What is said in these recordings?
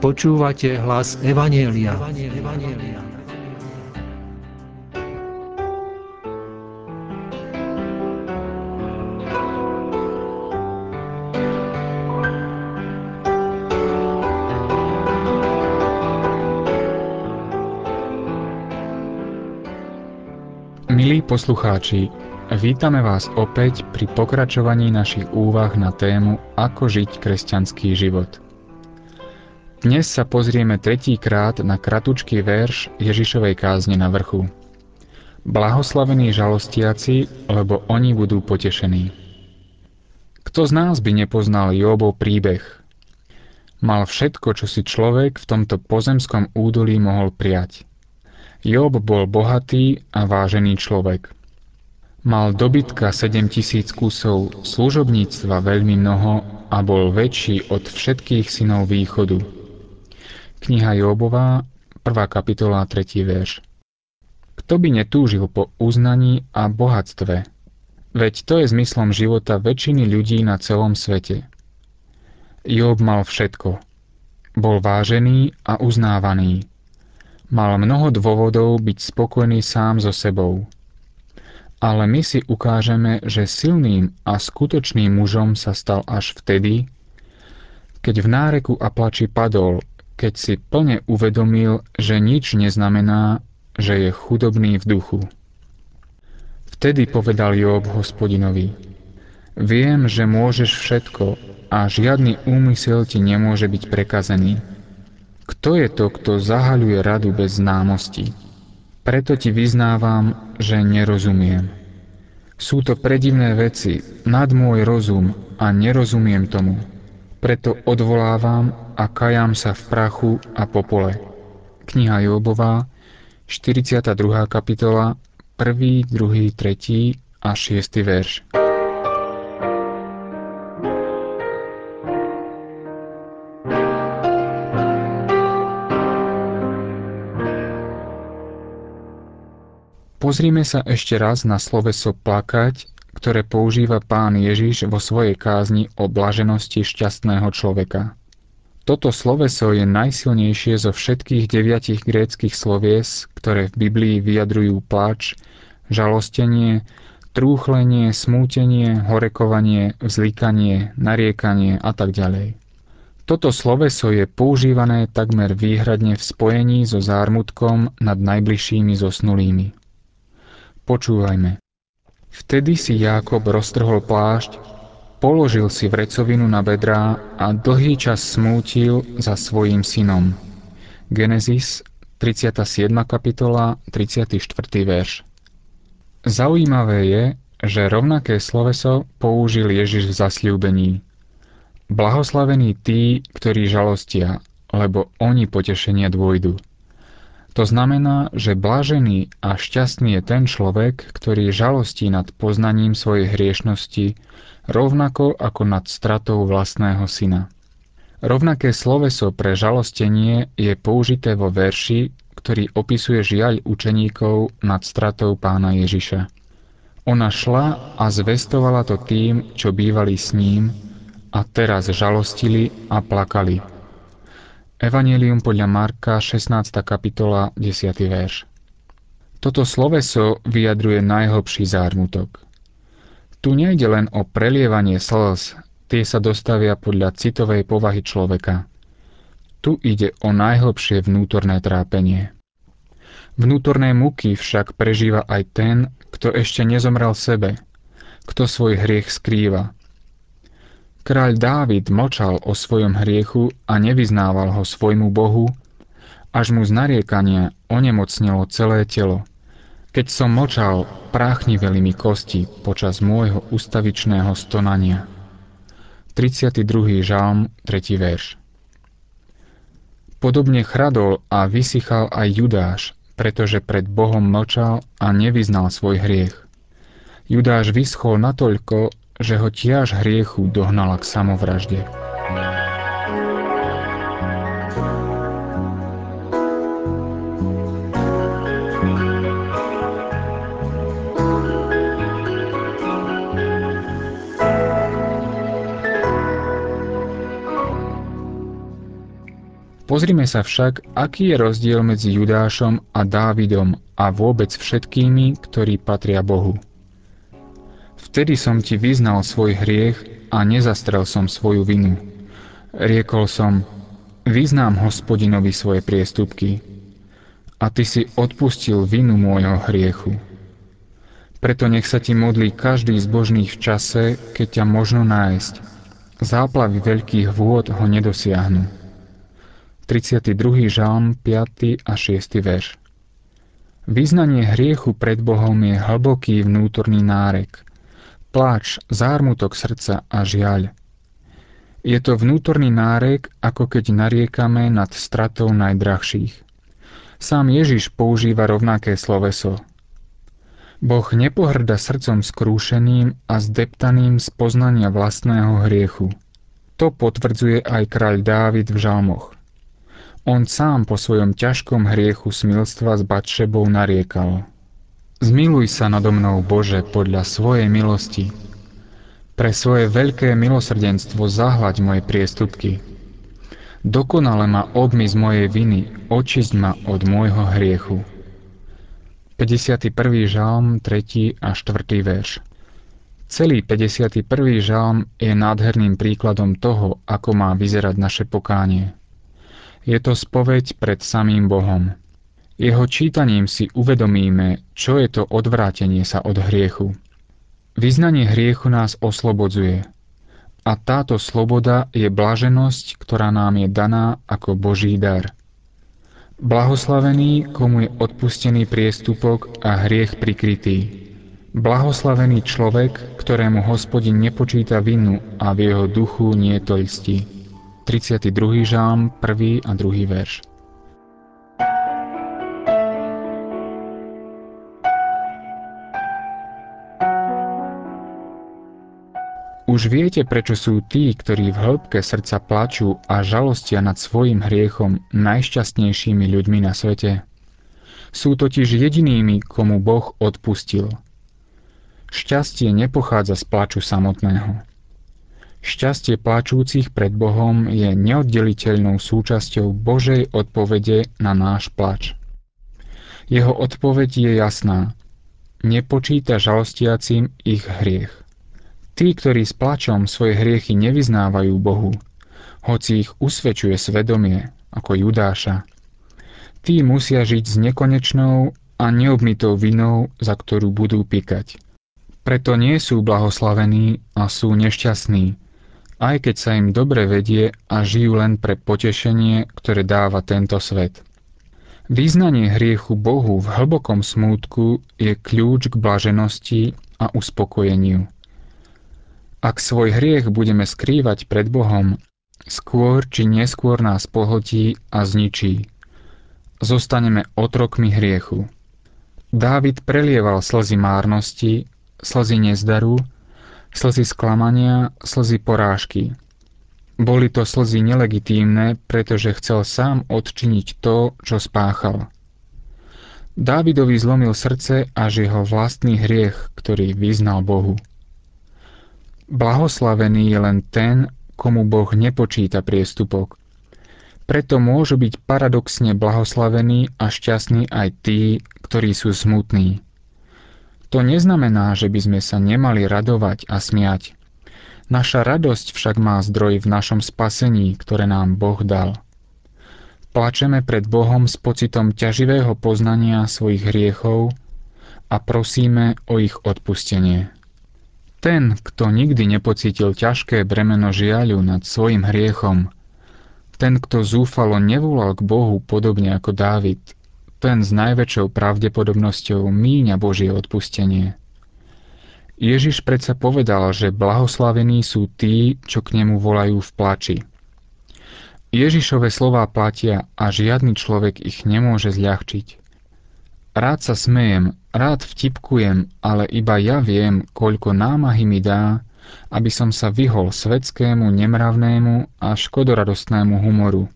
Počúvate hlas Evanjelia. Milí poslucháči, vítame vás opäť pri pokračovaní našich úvah na tému Ako žiť kresťanský život. Dnes sa pozrieme tretíkrát na kratučký verš Ježišovej kázne na vrchu. Blahoslavení žalostiaci, lebo oni budú potešení. Kto z nás by nepoznal Jóbov príbeh? Mal všetko, čo si človek v tomto pozemskom údolí mohol prijať. Jób bol bohatý a vážený človek. Mal dobytka 7000 kusov, služobníctva veľmi mnoho a bol väčší od všetkých synov východu. Kniha Jóbová, 1. kapitola, 3. verš. Kto by netúžil po uznaní a bohatstve? Veď to je zmyslom života väčšiny ľudí na celom svete. Jób mal všetko. Bol vážený a uznávaný. Mal mnoho dôvodov byť spokojný sám so sebou. Ale my si ukážeme, že silným a skutočným mužom sa stal až vtedy, keď v náreku a plači padol, keď si plne uvedomil, že nič neznamená, že je chudobný v duchu. Vtedy povedal Jób Hospodinovi: Viem, že môžeš všetko a žiadny úmysel ti nemôže byť prekazený. Kto je to, kto zahaľuje radu bez známosti? Preto ti vyznávam, že nerozumiem. Sú to predivné veci, nad môj rozum a nerozumiem tomu. Preto odvolávam a kajám sa v prachu a popole. Kniha Jóbová, 42. kapitola, 1., 2., 3. a 6. verš. Pozrime sa ešte raz na sloveso plakať, ktoré používa Pán Ježiš vo svojej kázni o blaženosti šťastného človeka. Toto sloveso je najsilnejšie zo všetkých 9 gréckych slovies, ktoré v Biblii vyjadrujú pláč, žalostenie, trúchlenie, smútenie, horekovanie, vzlikanie, nariekanie a tak ďalej. Toto sloveso je používané takmer výhradne v spojení so zármutkom nad najbližšími zosnulými. Počúvajme. Vtedy si Jákob roztrhol plášť, položil si vrecovinu na bedrá a dlhý čas smútil za svojím synom. Genesis, 37. kapitola, 34. verš. Zaujímavé je, že rovnaké sloveso použil Ježiš v zasľúbení. Blahoslavení tí, ktorí žalostia, lebo oni potešenia dôjdu. To znamená, že blažený a šťastný je ten človek, ktorý žalostí nad poznaním svojej hriešnosti, rovnako ako nad stratou vlastného syna. Rovnaké sloveso pre žalostenie je použité vo verši, ktorý opisuje žiaľ učeníkov nad stratou Pána Ježiša. Ona šla a zvestovala to tým, čo bývali s ním, a teraz žalostili a plakali. Evanjelium podľa Marka, 16. kapitola, 10. verš. Toto sloveso vyjadruje najhlbší zármutok. Tu nejde len o prelievanie slz, tie sa dostavia podľa citovej povahy človeka. Tu ide o najhlbšie vnútorné trápenie. Vnútorné muky však prežíva aj ten, kto ešte nezomrel sebe, kto svoj hriech skrýva. Kráľ Dávid mlčal o svojom hriechu a nevyznával ho svojmu Bohu, až mu z nariekania onemocnelo celé telo. Keď som mlčal, práchniveli mi kosti počas môjho ustavičného stonania. 32. žalm, 3. verš. Podobne chradol a vysychal aj Judáš, pretože pred Bohom mlčal a nevyznal svoj hriech. Judáš vyschol natoľko, že ho tiaž hriechu dohnala k samovražde. Pozrime sa však, aký je rozdiel medzi Judášom a Dávidom a vôbec všetkými, ktorí patria Bohu. Vtedy som ti vyznal svoj hriech a nezastrel som svoju vinu. Riekol som, vyznám Hospodinovi svoje priestupky. A ty si odpustil vinu môjho hriechu. Preto nech sa ti modlí každý zbožný v čase, keď ťa možno nájsť. Záplavy veľkých vôd ho nedosiahnu. 32. žalm, 5. a 6. verš. Vyznanie hriechu pred Bohom je hlboký vnútorný nárek, pláč, zármutok srdca a žiaľ. Je to vnútorný nárek, ako keď nariekame nad stratou najdrahších. Sám Ježiš používa rovnaké sloveso. Boh nepohrda srdcom skrúšeným a zdeptaným z poznania vlastného hriechu. To potvrdzuje aj kráľ Dávid v žalmoch. On sám po svojom ťažkom hriechu smilstva s Batšebou nariekal. Zmiluj sa nado mnou, Bože, podľa svojej milosti. Pre svoje veľké milosrdenstvo zahľaď moje priestupky. Dokonale ma obmy z mojej viny, očisť ma od môjho hriechu. 51. žalm, 3. a 4. verš. Celý 51. žalm je nádherným príkladom toho, ako má vyzerať naše pokánie. Je to spoveď pred samým Bohom. Jeho čítaním si uvedomíme, čo je to odvrátenie sa od hriechu. Vyznanie hriechu nás oslobodzuje. A táto sloboda je blaženosť, ktorá nám je daná ako Boží dar. Blahoslavený, komu je odpustený priestupok a hriech prikrytý. Blahoslavený človek, ktorému Hospodin nepočíta vinu a v jeho duchu nie je lsti. 32. žalm, 1. a 2. verš. Už viete, prečo sú tí, ktorí v hĺbke srdca plačú a žalostia nad svojím hriechom, najšťastnejšími ľuďmi na svete? Sú totiž jedinými, komu Boh odpustil. Šťastie nepochádza z plaču samotného. Šťastie plačúcich pred Bohom je neoddeliteľnou súčasťou Božej odpovede na náš plač. Jeho odpoveď je jasná. Nepočíta žalostiacim ich hriech. Tí, ktorí s plačom svoje hriechy nevyznávajú Bohu, hoci ich usvedčuje svedomie, ako Judáša, tí musia žiť s nekonečnou a neobmytou vinou, za ktorú budú pikať. Preto nie sú blahoslavení a sú nešťastní, aj keď sa im dobre vedie a žijú len pre potešenie, ktoré dáva tento svet. Vyznanie hriechu Bohu v hlbokom smútku je kľúč k blaženosti a uspokojeniu. Ak svoj hriech budeme skrývať pred Bohom, skôr či neskôr nás pohltí a zničí. Zostaneme otrokmi hriechu. Dávid prelieval slzy márnosti, slzy nezdaru, slzy sklamania, slzy porážky. Boli to slzy nelegitímne, pretože chcel sám odčiniť to, čo spáchal. Dávidovi zlomil srdce až jeho vlastný hriech, ktorý vyznal Bohu. Blahoslavený je len ten, komu Boh nepočíta priestupok. Preto môžu byť paradoxne blahoslavení a šťastní aj tí, ktorí sú smutní. To neznamená, že by sme sa nemali radovať a smiať. Naša radosť však má zdroj v našom spasení, ktoré nám Boh dal. Plačeme pred Bohom s pocitom ťaživého poznania svojich hriechov a prosíme o ich odpustenie. Ten, kto nikdy nepocítil ťažké bremeno žiaľu nad svojim hriechom, ten, kto zúfalo nevolal k Bohu podobne ako Dávid, ten s najväčšou pravdepodobnosťou míňa Božie odpustenie. Ježiš predsa povedal, že blahoslavení sú tí, čo k nemu volajú v plači. Ježišove slová platia a žiadny človek ich nemôže zľahčiť. Rád sa smejem, rád vtipkujem, ale iba ja viem, koľko námahy mi dá, aby som sa vyhol svetskému, nemravnému a škodoradostnému humoru.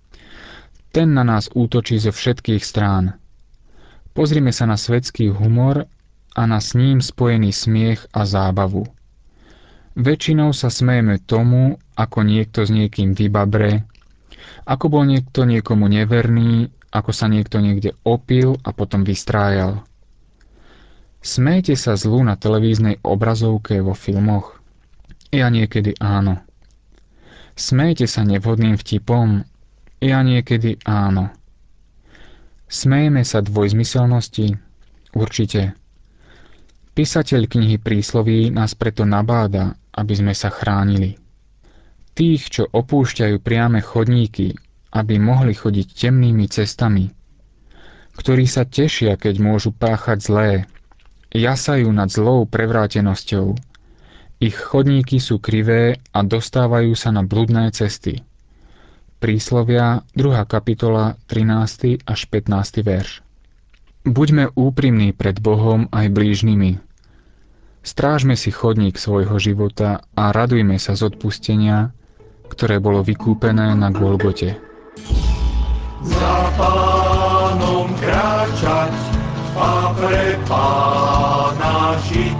Ten na nás útočí zo všetkých strán. Pozrime sa na svetský humor a na s ním spojený smiech a zábavu. Väčšinou sa smejeme tomu, ako niekto s niekým vybabre, Ako bol niekto niekomu neverný, ako sa niekto niekde opil a potom vystrájal. Smejete sa zlu na televíznej obrazovke vo filmoch? Ja niekedy áno. Smejete sa nevhodným vtipom? Ja niekedy áno. Smejeme sa dvojzmyselnosti? Určite. Písateľ knihy Prísloví nás preto nabáda, aby sme sa chránili. Tých, čo opúšťajú priame chodníky, aby mohli chodiť temnými cestami, ktorí sa tešia, keď môžu páchať zlé, jasajú nad zlou prevrátenosťou. Ich chodníky sú krivé a dostávajú sa na bludné cesty. Príslovia, 2. kapitola, 13. až 15. verš. Buďme úprimní pred Bohom aj blížnymi. Strážme si chodník svojho života a radujme sa z odpustenia, ktoré bolo vykúpené na Golgote. Za Pánom kráčať a pre Pána žiť,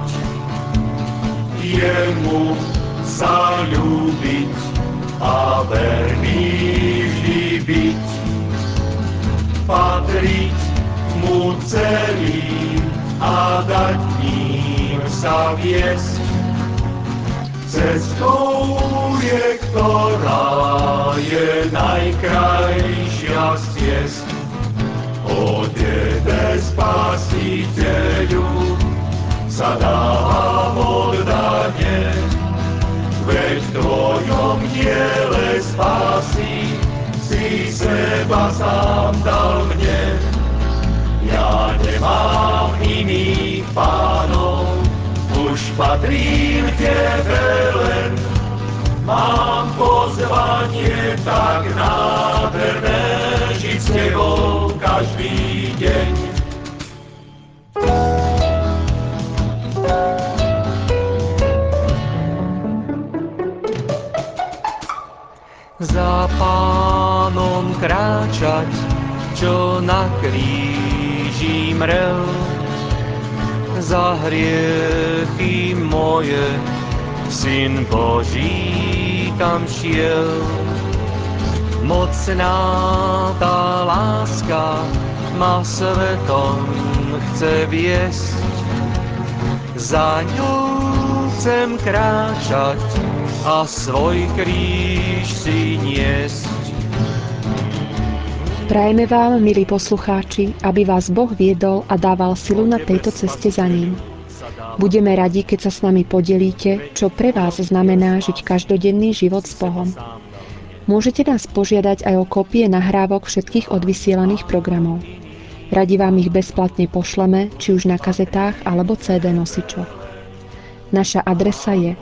jemu sa ľúbiť a verný vždy byť, patriť mu celý a dať ním sa viesť. Cestou je, ktorá je najkrajšia z ciest. O Tebe, Spasiteľu, sa dávam oddane, veď v Tvojom diele spásy si seba sám dal mne. Ja nemám iných pánov, už patrím Tebe len, mám pozvanie tak nádherné, žiť s Tebou každý deň. Za Pánom kráčať, čo na kríži mrel, za hriechy moje Syn Boží tam šiel. Mocná tá láska ma svetom chce viesť, za ňou chcem kráčať a svoj kríž si niesť. Prajeme vám, milí poslucháči, aby vás Boh viedol a dával silu na tejto ceste za ním. Budeme radi, keď sa s nami podelíte, čo pre vás znamená žiť každodenný život s Bohom. Môžete nás požiadať aj o kópie nahrávok všetkých odvysielaných programov. Radi vám ich bezplatne pošleme, či už na kazetách alebo CD nosičoch. Naša adresa je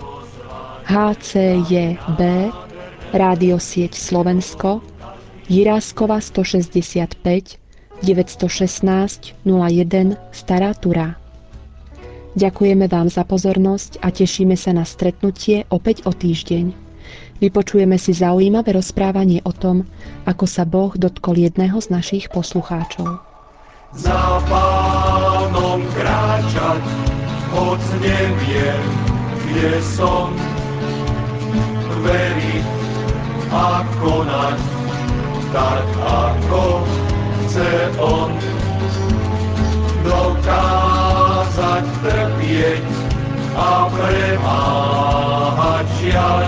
HCJB, Rádiosieť Slovensko, Jiráskova 165, 916 01 Stará Turá. Ďakujeme vám za pozornosť a tešíme sa na stretnutie opäť o týždeň. Vypočujeme si zaujímavé rozprávanie o tom, ako sa Boh dotkol jedného z našich poslucháčov. Za Pánom kráčať, hoď neviem, kde som, veriť a konať tak, ako chce On. Dokázať trpieť a premáhať žiaľ,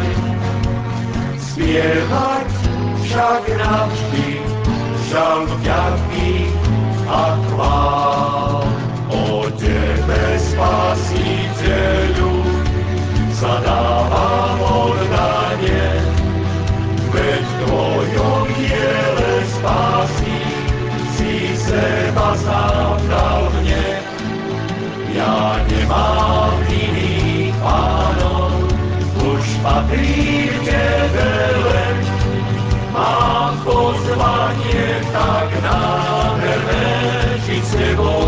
spievať však navždy žalm vďaky a chvál. O Tebe, Spasiteľu, sa dávam oddane, veď v Tvojom diele spásy si seba sám dal mne. Ja nemám iných pánov, už patrím Tebe len, mám pozvanie tak nádherné, žiť s Tebou